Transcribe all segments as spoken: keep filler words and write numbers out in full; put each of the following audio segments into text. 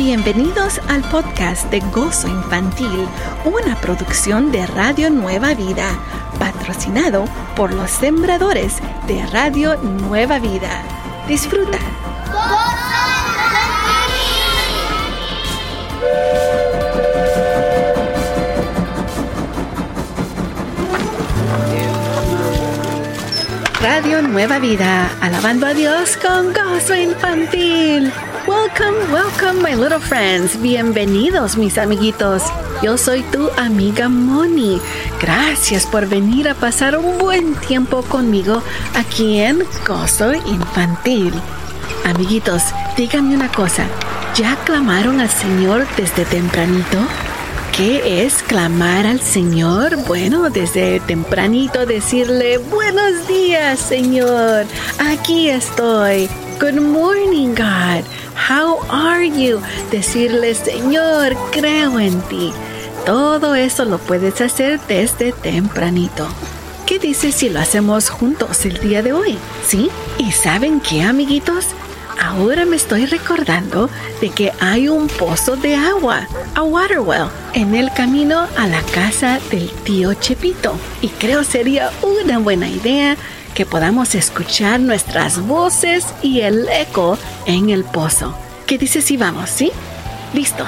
Bienvenidos al podcast de Gozo Infantil, una producción de Radio Nueva Vida, patrocinado por los sembradores de Radio Nueva Vida. Disfruta. Radio Nueva Vida, alabando a Dios con Gozo Infantil. Welcome, welcome, my little friends. Bienvenidos, mis amiguitos. Yo soy tu amiga Moni. Gracias por venir a pasar un buen tiempo conmigo aquí en Gozo Infantil. Amiguitos, díganme una cosa. ¿Ya clamaron al Señor desde tempranito? ¿Qué es clamar al Señor? Bueno, desde tempranito decirle, buenos días, Señor. Aquí estoy. Good morning, God. How are you? Decirle, Señor, creo en ti. Todo eso lo puedes hacer desde tempranito. ¿Qué dices si lo hacemos juntos el día de hoy? ¿Sí? ¿Y saben qué, amiguitos? Ahora me estoy recordando de que hay un pozo de agua, a water well, en el camino a la casa del tío Chepito. Y creo sería una buena idea que podamos escuchar nuestras voces y el eco en el pozo. ¿Qué dices si vamos, sí? ¿Listos?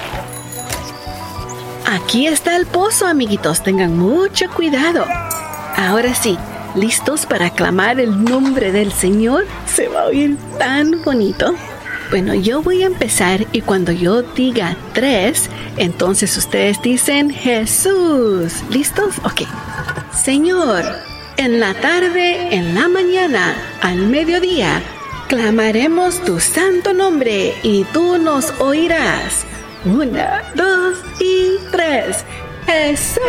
Aquí está el pozo, amiguitos. Tengan mucho cuidado. Ahora sí. ¿Listos para clamar el nombre del Señor? Se va a oír tan bonito. Bueno, yo voy a empezar y cuando yo diga tres, entonces ustedes dicen Jesús. ¿Listos? Ok. Señor, en la tarde, en la mañana, al mediodía, clamaremos tu santo nombre y tú nos oirás. Una, dos y tres. ¡Jesús!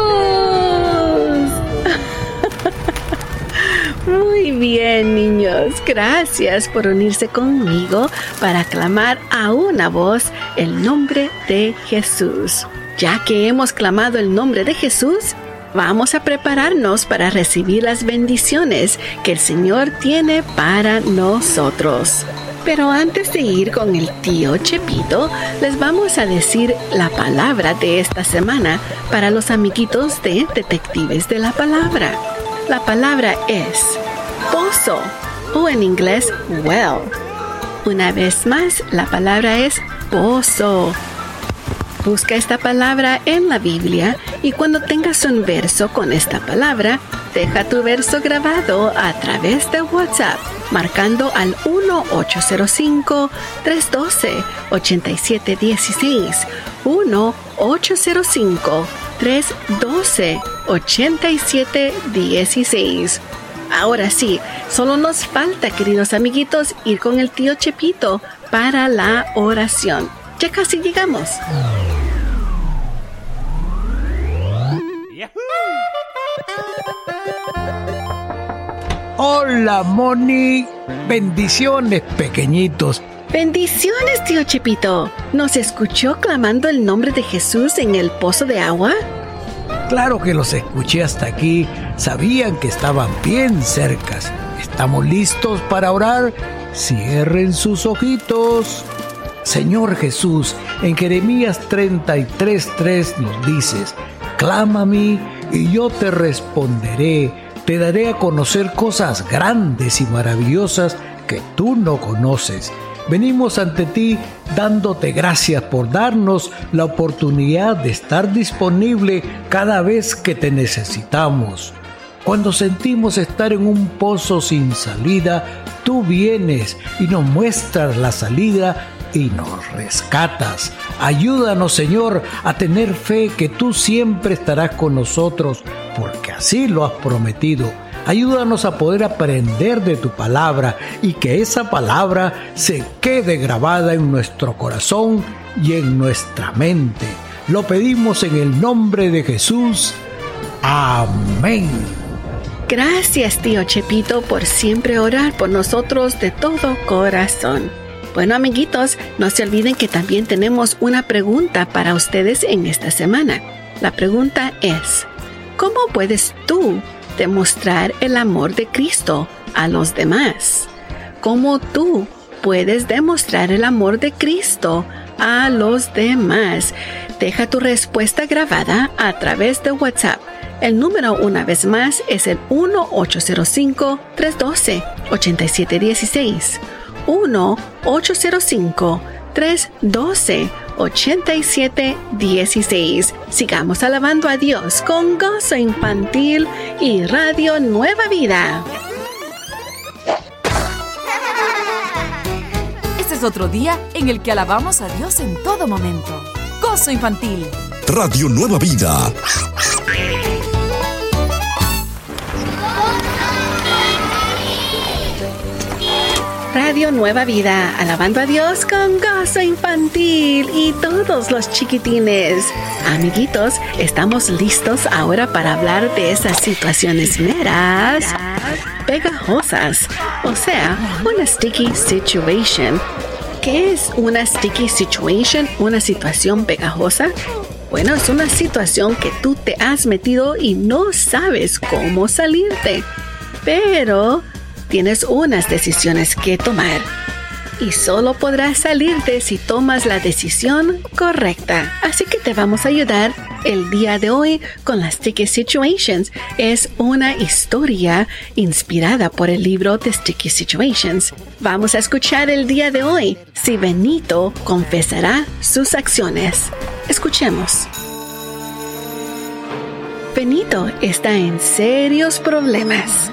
Muy bien, niños. Gracias por unirse conmigo para clamar a una voz el nombre de Jesús. Ya que hemos clamado el nombre de Jesús, vamos a prepararnos para recibir las bendiciones que el Señor tiene para nosotros. Pero antes de ir con el tío Chepito, les vamos a decir la palabra de esta semana para los amiguitos de Detectives de la Palabra. La palabra es pozo o en inglés well. Una vez más, la palabra es pozo. Busca esta palabra en la Biblia y cuando tengas un verso con esta palabra, deja tu verso grabado a través de WhatsApp, marcando al uno ocho cero cinco, tres uno dos, ocho siete uno seis, uno ocho cero cinco, tres uno dos, ocho siete uno seis. Ahora sí, solo nos falta, queridos amiguitos, ir con el tío Chepito para la oración. Ya casi llegamos. Hola, Moni. Bendiciones, pequeñitos. Bendiciones, tío Chepito. ¿Nos escuchó clamando el nombre de Jesús en el pozo de agua? Claro que los escuché hasta aquí. Sabían que estaban bien cercas. ¿Estamos listos para orar? Cierren sus ojitos. Señor Jesús, en Jeremías treinta y tres tres nos dices, clama a mí y yo te responderé. Te daré a conocer cosas grandes y maravillosas que tú no conoces. Venimos ante ti dándote gracias por darnos la oportunidad de estar disponible cada vez que te necesitamos. Cuando sentimos estar en un pozo sin salida, tú vienes y nos muestras la salida y nos rescatas. Ayúdanos, Señor, a tener fe que tú siempre estarás con nosotros, porque así lo has prometido. Ayúdanos a poder aprender de tu palabra y que esa palabra se quede grabada en nuestro corazón y en nuestra mente. Lo pedimos en el nombre de Jesús. Amén. Gracias, tío Chepito, por siempre orar por nosotros de todo corazón. Bueno, amiguitos, no se olviden que también tenemos una pregunta para ustedes en esta semana. La pregunta es, ¿cómo puedes tú demostrar el amor de Cristo a los demás? ¿Cómo tú puedes demostrar el amor de Cristo a los demás. Deja tu respuesta grabada a través de WhatsApp. El número, una vez más, es el uno ocho cero cinco, tres uno dos, ocho siete uno seis. uno ocho cero cinco, tres uno dos, ocho siete uno seis. Sigamos alabando a Dios con Gozo Infantil y Radio Nueva Vida. Este es otro día en el que alabamos a Dios en todo momento. Gozo Infantil. Radio Nueva Vida. Radio Nueva Vida, alabando a Dios con Gozo Infantil y todos los chiquitines. Amiguitos, estamos listos ahora para hablar de esas situaciones meras pegajosas, o sea, una sticky situation. ¿Qué es una sticky situation? ¿Una situación pegajosa? Bueno, es una situación que tú te has metido y no sabes cómo salirte, pero tienes unas decisiones que tomar y solo podrás salirte si tomas la decisión correcta. Así que te vamos a ayudar el día de hoy con las Sticky Situations. Es una historia inspirada por el libro de Sticky Situations. Vamos a escuchar el día de hoy si Benito confesará sus acciones. Escuchemos. Benito está en serios problemas.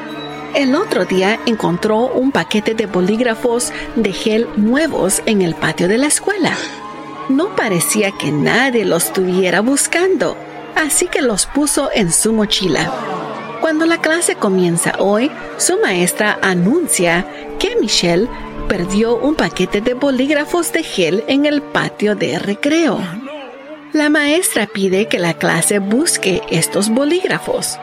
El otro día encontró un paquete de bolígrafos de gel nuevos en el patio de la escuela. No parecía que nadie los estuviera buscando, así que los puso en su mochila. Cuando la clase comienza hoy, su maestra anuncia que Michelle perdió un paquete de bolígrafos de gel en el patio de recreo. La maestra pide que la clase busque estos bolígrafos.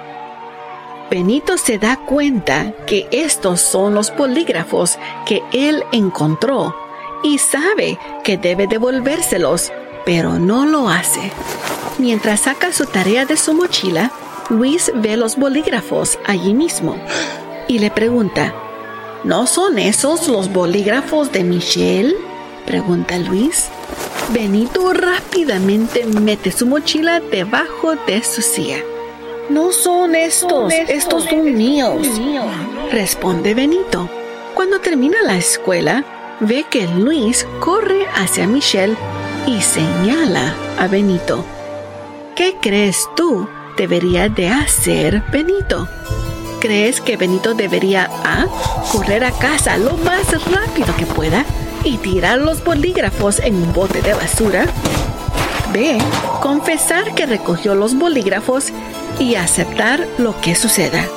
Benito se da cuenta que estos son los bolígrafos que él encontró y sabe que debe devolvérselos, pero no lo hace. Mientras saca su tarea de su mochila, Luis ve los bolígrafos allí mismo y le pregunta: ¿No son esos los bolígrafos de Michelle?, pregunta Luis. Benito rápidamente mete su mochila debajo de su silla. No son estos, estos son míos, responde Benito. Cuando termina la escuela, ve que Luis corre hacia Michelle y señala a Benito. ¿Qué crees tú debería de hacer Benito? ¿Crees que Benito debería A, correr a casa lo más rápido que pueda y tirar los bolígrafos en un bote de basura? B, confesar que recogió los bolígrafos y aceptar lo que suceda.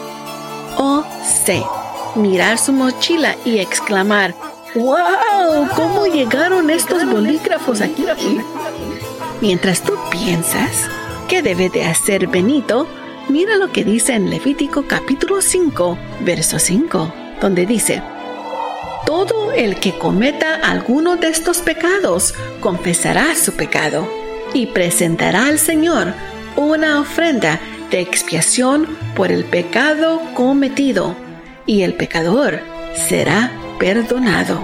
O C, mirar su mochila y exclamar: ¡Wow! ¿Cómo llegaron estos bolígrafos aquí? Mientras tú piensas qué debe de hacer Benito, mira lo que dice en Levítico capítulo cinco, verso cinco, donde dice: todo el que cometa alguno de estos pecados confesará su pecado y presentará al Señor una ofrenda de expiación por el pecado cometido, y el pecador será perdonado.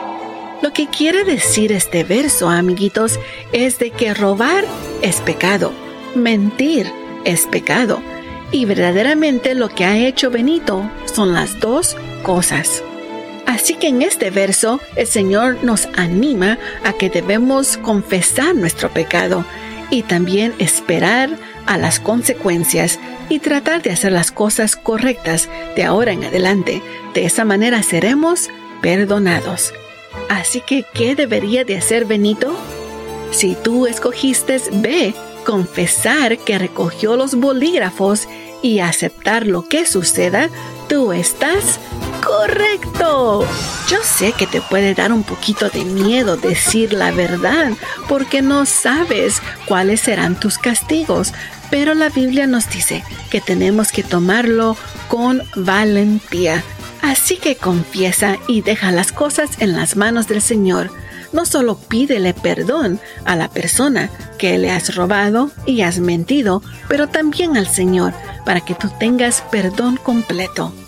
Lo que quiere decir este verso, amiguitos, es de que robar es pecado, mentir es pecado, y verdaderamente lo que ha hecho Benito son las dos cosas. Así que en este verso el Señor nos anima a que debemos confesar nuestro pecado y también esperar a las consecuencias y tratar de hacer las cosas correctas de ahora en adelante. De esa manera seremos perdonados. Así que, ¿qué debería de hacer Benito? Si tú escogiste B, confesar que recogió los bolígrafos y aceptar lo que suceda, tú estás correcto. Yo sé que te puede dar un poquito de miedo decir la verdad porque no sabes cuáles serán tus castigos, pero la Biblia nos dice que tenemos que tomarlo con valentía. Así que confiesa y deja las cosas en las manos del Señor. No solo pídele perdón a la persona que le has robado y has mentido, pero también al Señor para que tú tengas perdón completo.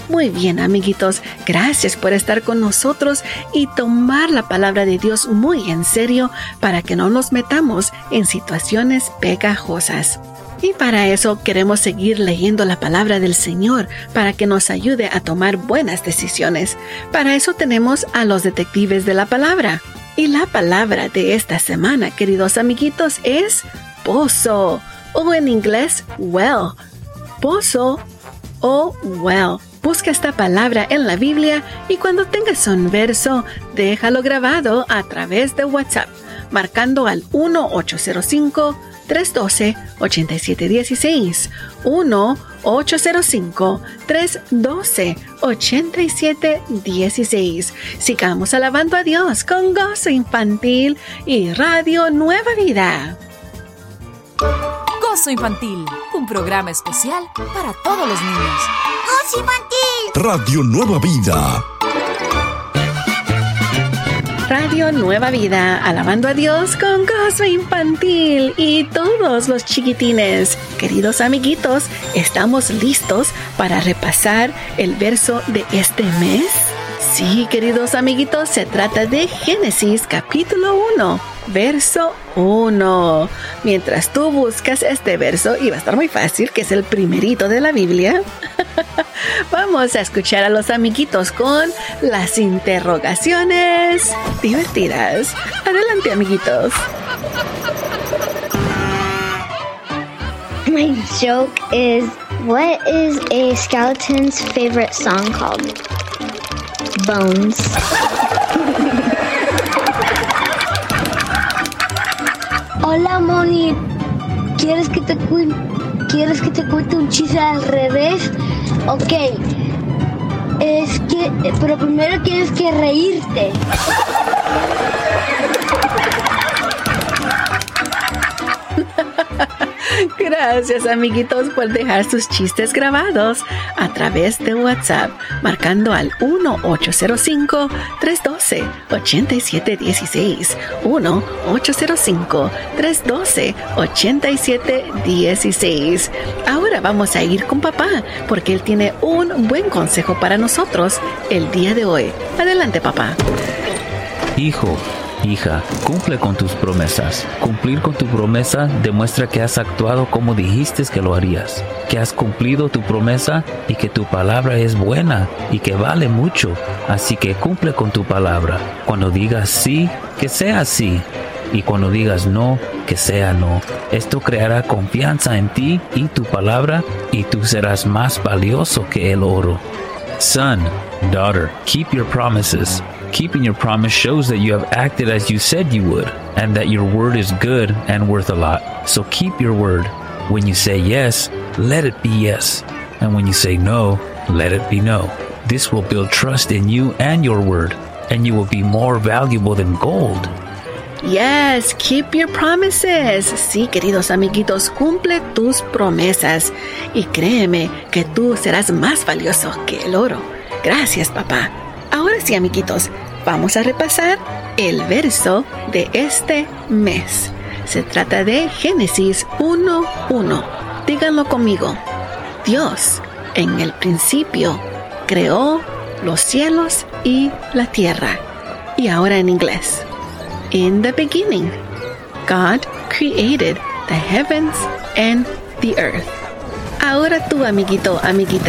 Muy bien, amiguitos, gracias por estar con nosotros y tomar la palabra de Dios muy en serio para que no nos metamos en situaciones pegajosas. Y para eso queremos seguir leyendo la palabra del Señor para que nos ayude a tomar buenas decisiones. Para eso tenemos a los detectives de la palabra. Y la palabra de esta semana, queridos amiguitos, es pozo, o en inglés, well. Pozo o well. Busca esta palabra en la Biblia y cuando tengas un verso, déjalo grabado a través de WhatsApp, marcando al uno ocho cero cinco, tres uno dos, ocho siete uno seis. uno ocho cero cinco, tres uno dos, ocho siete uno seis. Sigamos alabando a Dios con Gozo Infantil y Radio Nueva Vida. Gozo Infantil, un programa especial para todos los niños. ¡Gozo Infantil! Radio Nueva Vida. Radio Nueva Vida, alabando a Dios con Gozo Infantil y todos los chiquitines. Queridos amiguitos, ¿estamos listos para repasar el verso de este mes? Sí, queridos amiguitos, se trata de Génesis capítulo uno, verso uno. Mientras tú buscas este verso, y va a estar muy fácil, que es el primerito de la Biblia, vamos a escuchar a los amiguitos con las interrogaciones divertidas. Adelante, amiguitos. My joke is, what is a skeleton's favorite song called? Bones. Hola, Moni. ¿Quieres que te cu- ¿Quieres que te cuente un chiste al revés? Ok. Es que, pero primero tienes que reírte. Gracias, amiguitos, por dejar sus chistes grabados a través de WhatsApp, marcando al uno ocho cero cinco, tres uno dos, ocho siete uno seis. uno ocho cero cinco, tres uno dos, ocho siete uno seis. Ahora vamos a ir con papá, porque él tiene un buen consejo para nosotros el día de hoy. Adelante, papá. Hijo, hija, cumple con tus promesas. Cumplir con tu promesa demuestra que has actuado como dijiste que lo harías, que has cumplido tu promesa y que tu palabra es buena y que vale mucho. Así que cumple con tu palabra. Cuando digas sí, que sea sí. Y cuando digas no, que sea no. Esto creará confianza en ti y tu palabra, y tú serás más valioso que el oro. Son, daughter, keep your promises. Keeping your promise shows that you have acted as you said you would, and that your word is good and worth a lot. So keep your word. When you say yes, let it be yes. And when you say no, let it be no. This will build trust in you and your word, and you will be more valuable than gold. Yes, keep your promises. Sí, queridos amiguitos, cumple tus promesas. Y créeme que tú serás más valioso que el oro. Gracias, papá. Ahora sí, amiguitos, vamos a repasar el verso de este mes. Se trata de Génesis uno uno. Díganlo conmigo. Dios, en el principio, creó los cielos y la tierra. Y ahora en inglés. In the beginning, God created the heavens and the earth. Ahora tú, amiguito, amiguita.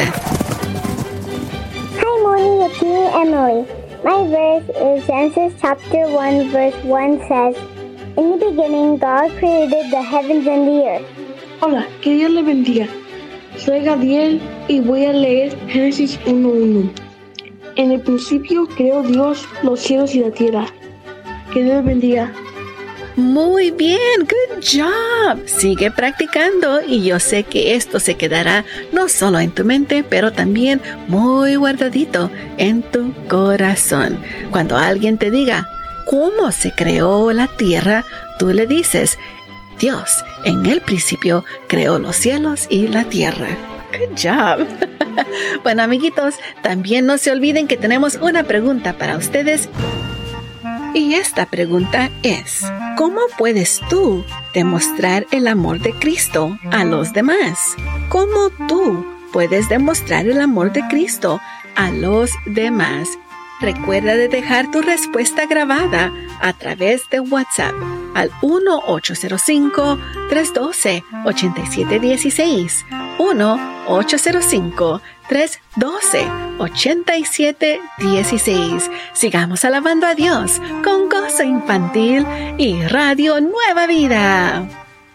Hi, Moni, it's me, Emily. My verse is Genesis chapter one, verse one says, In the beginning, God created the heavens and the earth. Hola, que Dios le bendiga. Soy Gabriel y voy a leer Génesis uno uno. En el principio creó Dios los cielos y la tierra. Que Dios bendiga. Muy bien, good job. Sigue practicando y yo sé que esto se quedará no solo en tu mente, pero también muy guardadito en tu corazón. Cuando alguien te diga cómo se creó la tierra, tú le dices, Dios en el principio creó los cielos y la tierra. Good job. Bueno, amiguitos, también no se olviden que tenemos una pregunta para ustedes. Y esta pregunta es, ¿cómo puedes tú demostrar el amor de Cristo a los demás? ¿Cómo tú puedes demostrar el amor de Cristo a los demás. Recuerda de dejar tu respuesta grabada a través de WhatsApp al uno ocho cero cinco, tres uno dos, ocho siete uno seis, uno ocho cero cinco, tres uno dos, ocho siete uno seis. Sigamos alabando a Dios con Gozo Infantil y Radio Nueva Vida.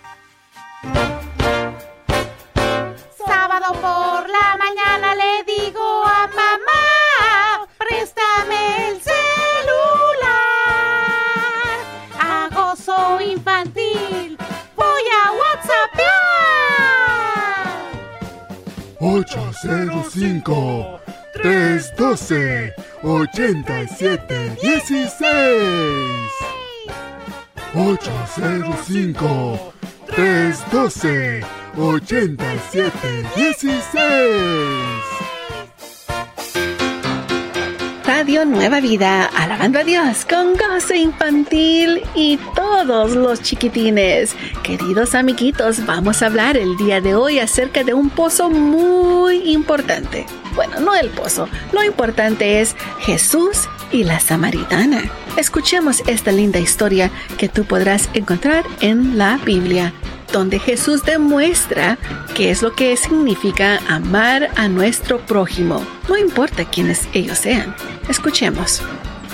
Sábado por la mañana le digo a mamá, préstame el celular. A Gozo Infantil voy a WhatsAppear. ocho cero cinco, tres uno dos, ocho siete uno seis. ocho cero cinco, tres uno dos, ocho siete uno seis. Radio Nueva Vida, alabando a Dios con Gozo Infantil y todos los chiquitines. Queridos amiguitos, vamos a hablar el día de hoy acerca de un pozo muy importante. Bueno, no el pozo, lo importante es Jesús y la samaritana. Escuchemos esta linda historia que tú podrás encontrar en la Biblia, donde Jesús demuestra qué es lo que significa amar a nuestro prójimo, no importa quiénes ellos sean. Escuchemos.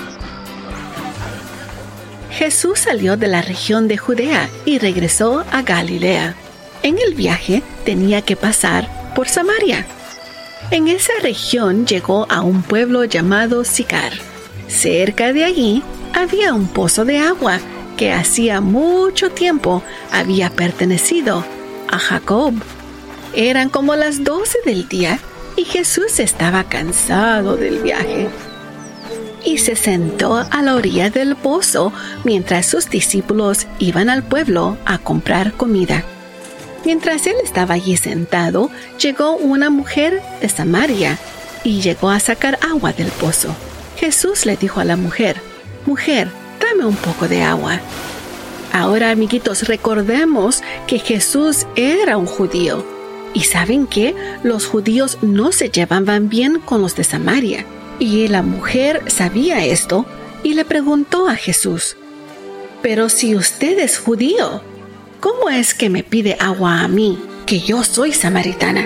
Jesús salió de la región de Judea y regresó a Galilea. En el viaje tenía que pasar por Samaria. En esa región llegó a un pueblo llamado Sicar. Cerca de allí había un pozo de agua que hacía mucho tiempo había pertenecido a Jacob. Eran como las doce del día y Jesús estaba cansado del viaje. Y se sentó a la orilla del pozo mientras sus discípulos iban al pueblo a comprar comida. Mientras él estaba allí sentado, llegó una mujer de Samaria y llegó a sacar agua del pozo. Jesús le dijo a la mujer: «Mujer, dame un poco de agua». Ahora, amiguitos, recordemos que Jesús era un judío. ¿Y saben qué? Los judíos no se llevaban bien con los de Samaria. Y la mujer sabía esto y le preguntó a Jesús: «Pero si usted es judío, ¿cómo es que me pide agua a mí, que yo soy samaritana?»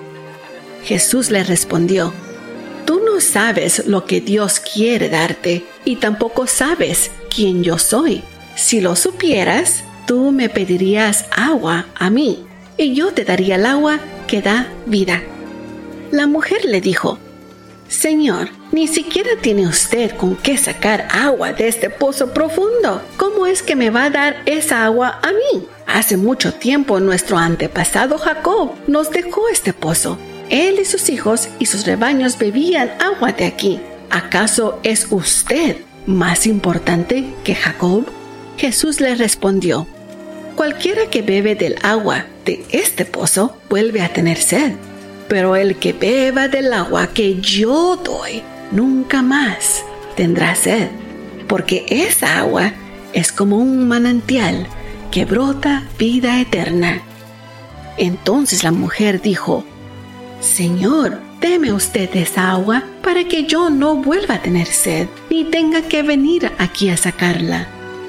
Jesús le respondió: «Tú no sabes lo que Dios quiere darte y tampoco sabes quién yo soy. Si lo supieras, tú me pedirías agua a mí y yo te daría el agua que da vida». La mujer le dijo: «Señor, ni siquiera tiene usted con qué sacar agua de este pozo profundo. ¿Cómo es que me va a dar esa agua a mí? Hace mucho tiempo nuestro antepasado Jacob nos dejó este pozo. Él y sus hijos y sus rebaños bebían agua de aquí. ¿Acaso es usted más importante que Jacob?». Jesús le respondió: «Cualquiera que bebe del agua de este pozo vuelve a tener sed. Pero el que beba del agua que yo doy nunca más tendrá sed, porque esa agua es como un manantial que brota vida eterna». Entonces la mujer dijo: «Señor, deme usted esa agua para que yo no vuelva a tener sed, ni tenga que venir aquí a sacarla».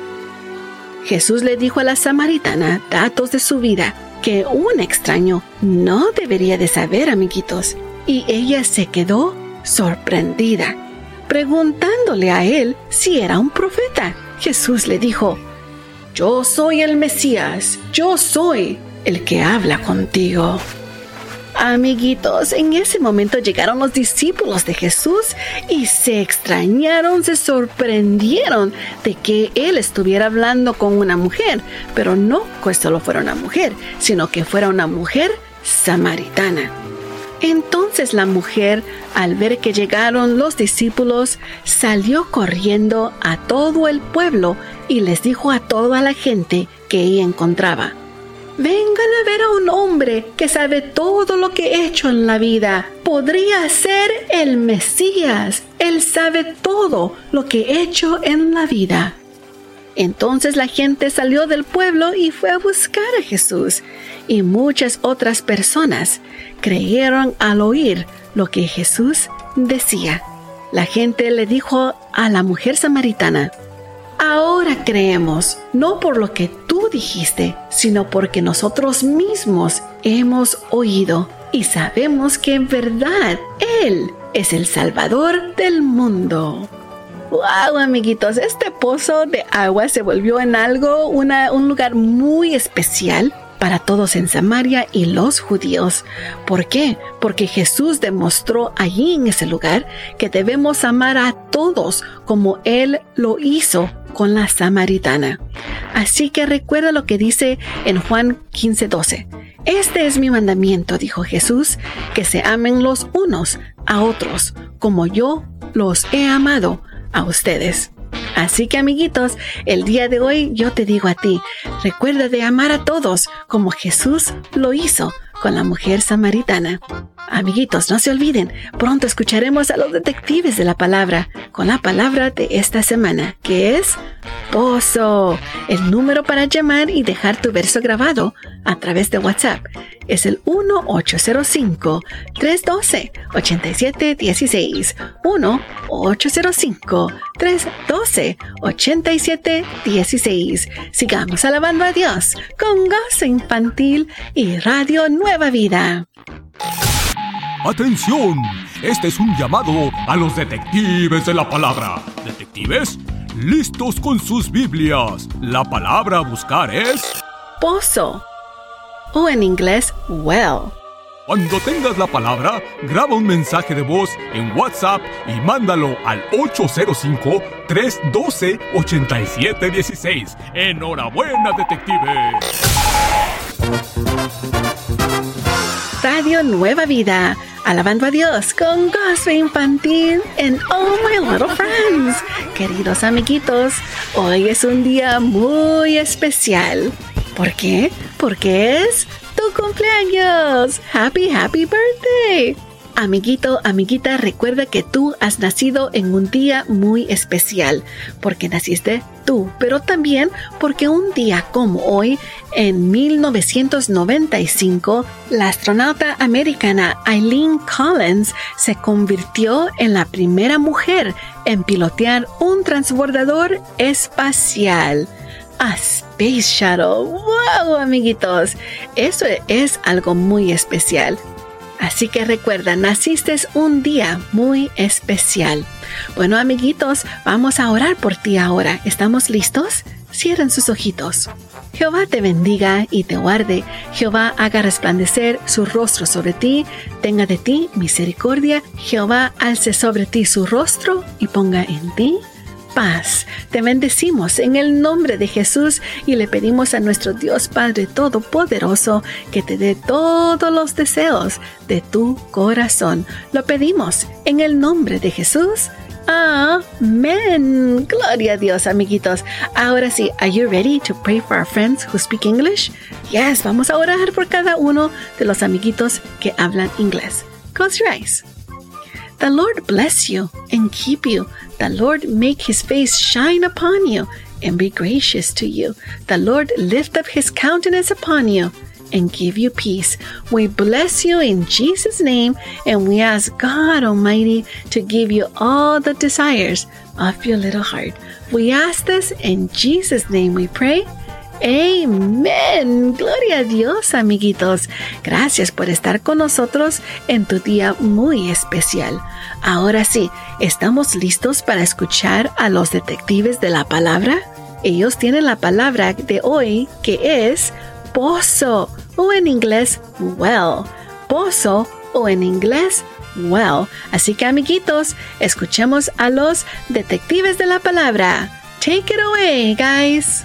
Jesús le dijo a la samaritana datos de su vida que un extraño no debería de saber, amiguitos, y ella se quedó sorprendida, preguntándole a él si era un profeta. Jesús le dijo: «Yo soy el Mesías, yo soy el que habla contigo». Amiguitos, en ese momento llegaron los discípulos de Jesús y se extrañaron, se sorprendieron de que él estuviera hablando con una mujer, pero no que solo fuera una mujer, sino que fuera una mujer samaritana. Entonces la mujer, al ver que llegaron los discípulos, salió corriendo a todo el pueblo y les dijo a toda la gente que ella encontraba: «Vengan a ver a un hombre que sabe todo lo que he hecho en la vida. Podría ser el Mesías. Él sabe todo lo que he hecho en la vida». Entonces la gente salió del pueblo y fue a buscar a Jesús, y muchas otras personas creyeron al oír lo que Jesús decía. La gente le dijo a la mujer samaritana: ahora creemos, no por lo que tú dijiste, sino porque nosotros mismos hemos oído y sabemos que en verdad Él es el Salvador del mundo. ¡Wow, amiguitos! Este pozo de agua se volvió en algo, una, un lugar muy especial para todos en Samaria y los judíos. ¿Por qué? Porque Jesús demostró allí en ese lugar que debemos amar a todos como Él lo hizo con la samaritana. Así que recuerda lo que dice en Juan quince doce. Este es mi mandamiento, dijo Jesús, que se amen los unos a otros, como yo los he amado a ustedes. Así que, amiguitos, el día de hoy yo te digo a ti, recuerda de amar a todos como Jesús lo hizo con la mujer samaritana. Amiguitos, no se olviden, pronto escucharemos a los detectives de la palabra con la palabra de esta semana, que es pozo. El número para llamar y dejar tu verso grabado a través de WhatsApp es el uno ocho cero cinco, tres uno dos, ocho siete uno seis. uno ocho cero cinco, tres uno dos, ocho siete uno seis. Sigamos alabando a Dios con Gozo Infantil y Radio Nueva Vida. ¡Atención! Este es un llamado a los detectives de la palabra. ¿Detectives? ¡Listos con sus Biblias! La palabra a buscar es... pozo. O en inglés, well. Cuando tengas la palabra, graba un mensaje de voz en WhatsApp y mándalo al ocho cero cinco, tres uno dos, ocho siete uno seis. ¡Enhorabuena, detectives! Radio Nueva Vida, alabando a Dios con Gozo Infantil en Oh My Little Friends. Queridos amiguitos, hoy es un día muy especial. ¿Por qué? Porque es tu cumpleaños. Happy, happy birthday. Amiguito, amiguita, recuerda que tú has nacido en un día muy especial, porque naciste tú, pero también porque un día como hoy, en mil novecientos noventa y cinco, la astronauta americana Eileen Collins se convirtió en la primera mujer en pilotear un transbordador espacial. A Space Shuttle. ¡Wow, amiguitos! Eso es algo muy especial. Así que recuerda, naciste un día muy especial. Bueno, amiguitos, vamos a orar por ti ahora. ¿Estamos listos? Cierren sus ojitos. Jehová te bendiga y te guarde. Jehová haga resplandecer su rostro sobre ti, tenga de ti misericordia. Jehová alce sobre ti su rostro y ponga en ti paz. Te bendecimos en el nombre de Jesús y le pedimos a nuestro Dios Padre Todopoderoso que te dé todos los deseos de tu corazón. Lo pedimos en el nombre de Jesús. Amén. Gloria a Dios, amiguitos. Ahora sí, are you ready to pray for our friends who speak English? Yes, vamos a orar por cada uno de los amiguitos que hablan inglés. Close your eyes. The Lord bless you and keep you. The Lord make his face shine upon you and be gracious to you. The Lord lift up his countenance upon you and give you peace. We bless you in Jesus' name, and we ask God Almighty to give you all the desires of your little heart. We ask this in Jesus' name we pray. Amén. Gloria a Dios, amiguitos. Gracias por estar con nosotros en tu día muy especial. Ahora sí, ¿estamos listos para escuchar a los detectives de la palabra? Ellos tienen la palabra de hoy, que es pozo, o en inglés, well. Pozo, o en inglés, well. Así que, amiguitos, escuchemos a los detectives de la palabra. Take it away, guys.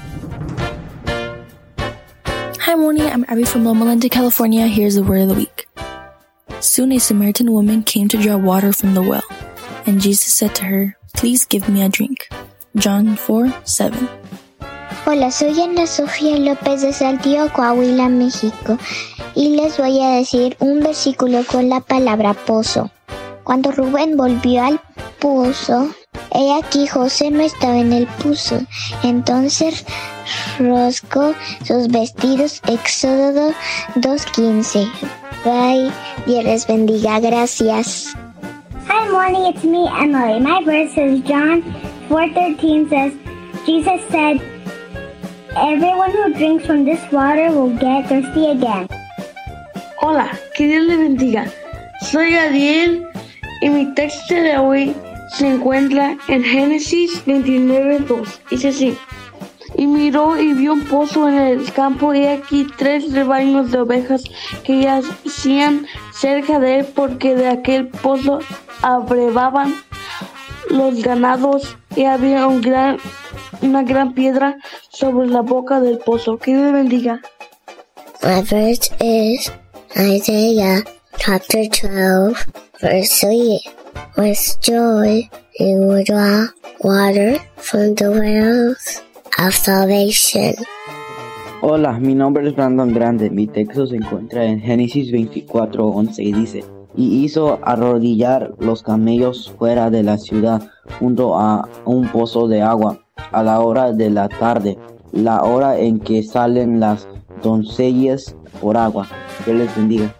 Hi, Moni. I'm Abby from Loma Linda, California. Here's the word of the week. Soon a Samaritan woman came to draw water from the well, and Jesus said to her, "Please give me a drink." John four seven. Hola, soy Ana Sofía López de Saltillo, Coahuila, México, y les voy a decir un versículo con la palabra pozo. Cuando Rubén volvió al pozo, He aquí José no estaba en el pozo. Entonces rasgó sus vestidos. Éxodo dos quince. Bye. Dios les bendiga. Gracias. Hi, Morning. It's me, Emily. My verse is John four thirteen says, Jesus said, everyone who drinks from this water will get thirsty again. Hola, que Dios les bendiga. Soy Adiel y mi texto de hoy se encuentra en Génesis veintinueve dos. Dice así: y miró y vio un pozo en el campo, y aquí tres rebaños de ovejas que yacían cerca de él, porque de aquel pozo abrevaban los ganados, y había un gran, una gran piedra sobre la boca del pozo. Que Dios bendiga. My verse is Isaiah chapter twelve, verse three. With joy he will draw water from the wells of salvation. Hola, mi nombre es Brandon Grande. Mi texto se encuentra en Génesis veinticuatro once y dice: y hizo arrodillar los camellos fuera de la ciudad, junto a un pozo de agua, a la hora de la tarde, la hora en que salen las doncellas por agua. Que les bendiga.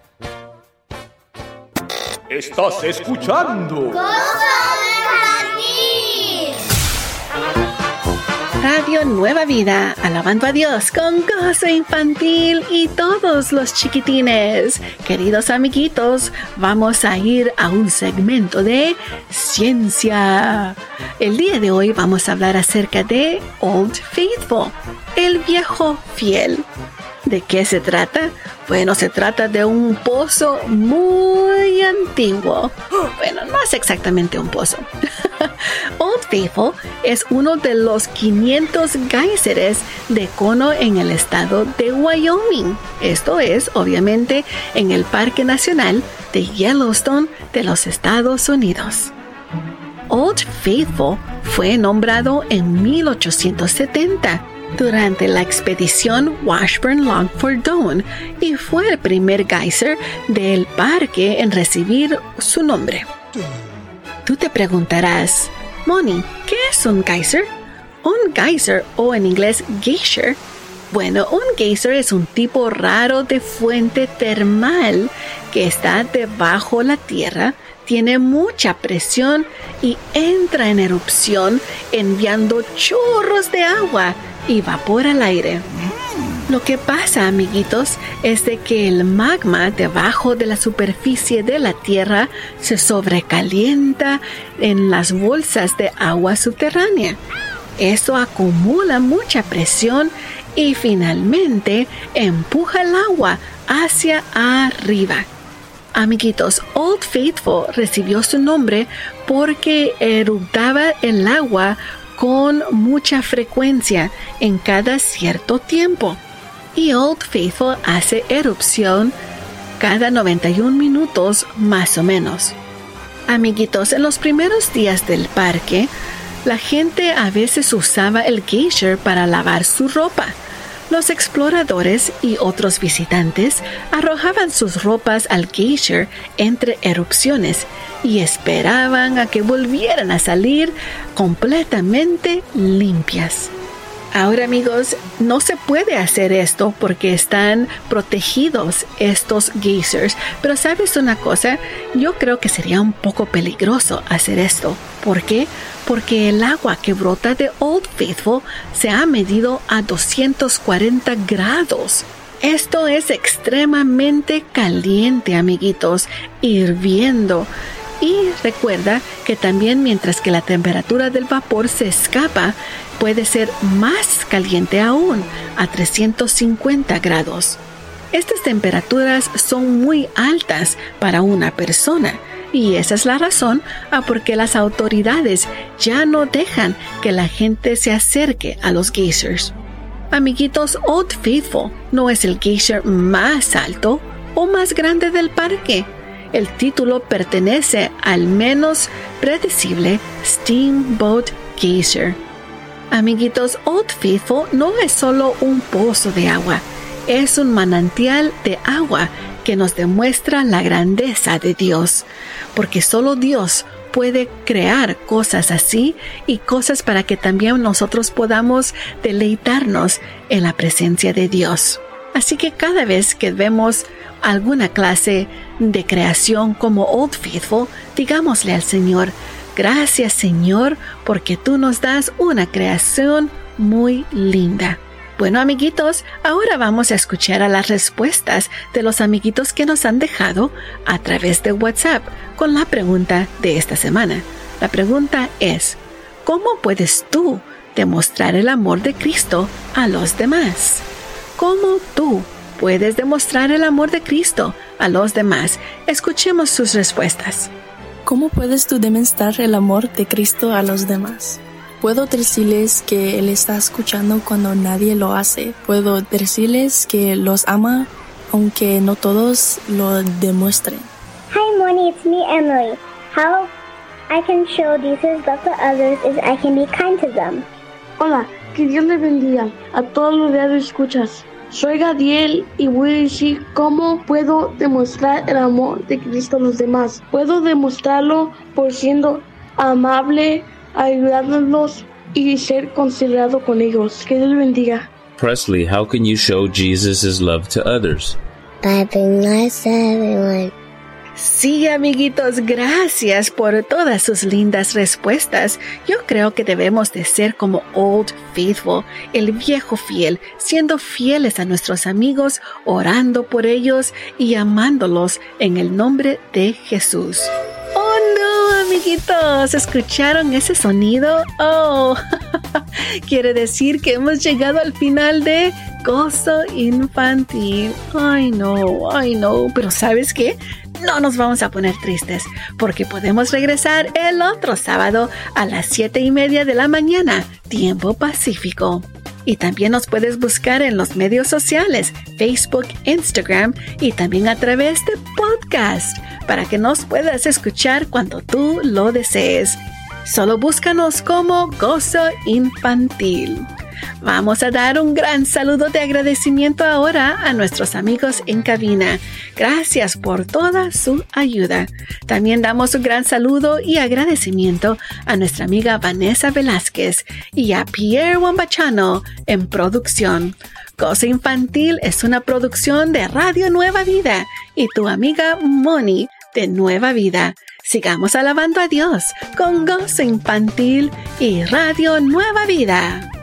Estás escuchando Radio Nueva Vida, alabando a Dios con gozo infantil y todos los chiquitines. Queridos amiguitos, vamos a ir a un segmento de ciencia. El día de hoy vamos a hablar acerca de Old Faithful, el viejo fiel. ¿De qué se trata? Bueno, se trata de un pozo muy antiguo. Bueno, no es exactamente un pozo. Old Faithful es uno de los quinientos géiseres de cono en el estado de Wyoming. Esto es, obviamente, en el Parque Nacional de Yellowstone de los Estados Unidos. Old Faithful fue nombrado en mil ochocientos setenta durante la expedición Washburn-Longford-Doane y fue el primer geyser del parque en recibir su nombre. Tú te preguntarás, Moni, ¿qué es un geyser? Un geyser, o en inglés geysher, bueno, un geyser es un tipo raro de fuente termal que está debajo de la tierra, tiene mucha presión y entra en erupción enviando chorros de agua y vapor al aire. Lo que pasa, amiguitos, es de que el magma debajo de la superficie de la tierra se sobrecalienta en las bolsas de agua subterránea. Eso acumula mucha presión y finalmente empuja el agua hacia arriba. Amiguitos, Old Faithful recibió su nombre porque eruptaba el agua con mucha frecuencia en cada cierto tiempo. Y Old Faithful hace erupción cada noventa y un minutos más o menos. Amiguitos, en los primeros días del parque, la gente a veces usaba el geyser para lavar su ropa. Los exploradores y otros visitantes arrojaban sus ropas al geyser entre erupciones y esperaban a que volvieran a salir completamente limpias. Ahora, amigos, no se puede hacer esto porque están protegidos estos geysers. Pero ¿sabes una cosa? Yo creo que sería un poco peligroso hacer esto. ¿Por qué? Porque el agua que brota de Old Faithful se ha medido a doscientos cuarenta grados. Esto es extremadamente caliente, amiguitos, hirviendo. Y recuerda que también mientras que la temperatura del vapor se escapa, puede ser más caliente aún, a trescientos cincuenta grados. Estas temperaturas son muy altas para una persona y esa es la razón a por qué las autoridades ya no dejan que la gente se acerque a los geysers. Amiguitos, Old Faithful no es el geyser más alto o más grande del parque. El título pertenece al menos predecible Steamboat Geyser. Amiguitos, Old Faithful no es solo un pozo de agua, es un manantial de agua que nos demuestra la grandeza de Dios, porque solo Dios puede crear cosas así y cosas para que también nosotros podamos deleitarnos en la presencia de Dios. Así que cada vez que vemos alguna clase de creación como Old Faithful, digámosle al Señor: gracias, Señor, porque tú nos das una creación muy linda. Bueno, amiguitos, ahora vamos a escuchar a las respuestas de los amiguitos que nos han dejado a través de WhatsApp con la pregunta de esta semana. La pregunta es: ¿cómo puedes tú demostrar el amor de Cristo a los demás? ¿Cómo tú puedes demostrar el amor de Cristo a los demás? Escuchemos sus respuestas. ¿Cómo puedes tú demostrar el amor de Cristo a los demás? Puedo decirles que Él está escuchando cuando nadie lo hace. Puedo decirles que los ama, aunque no todos lo demuestren. Hi, Moni, it's me, Emily. How I can show Jesus' love to others is I can be kind to them. Hola, que Dios les bendiga a todos los que escuchas. Soy Gadiel y voy a decir cómo puedo demostrar el amor de Cristo a los demás. Puedo demostrarlo por siendo amable, ayudándolos y ser considerado con ellos. Que Dios les bendiga. Presley, how can you show Jesus' love to others? By being nice to everyone. Sí, amiguitos, gracias por todas sus lindas respuestas. Yo creo que debemos de ser como Old Faithful, el viejo fiel, siendo fieles a nuestros amigos, orando por ellos y amándolos en el nombre de Jesús. ¡Oh, no, amiguitos! ¿Escucharon ese sonido? ¡Oh! Quiere decir que hemos llegado al final de Gozo Infantil. ¡Ay, no! ¡Ay, no! Pero ¿sabes qué? No nos vamos a poner tristes, porque podemos regresar el otro sábado a las siete y media de la mañana, tiempo pacífico. Y también nos puedes buscar en los medios sociales, Facebook, Instagram y también a través de podcast, para que nos puedas escuchar cuando tú lo desees. Solo búscanos como Gozo Infantil. Vamos a dar un gran saludo de agradecimiento ahora a nuestros amigos en cabina. Gracias por toda su ayuda. También damos un gran saludo y agradecimiento a nuestra amiga Vanessa Velázquez y a Pierre Wambachano en producción. Gozo Infantil es una producción de Radio Nueva Vida y tu amiga Moni de Nueva Vida. Sigamos alabando a Dios con Gozo Infantil y Radio Nueva Vida.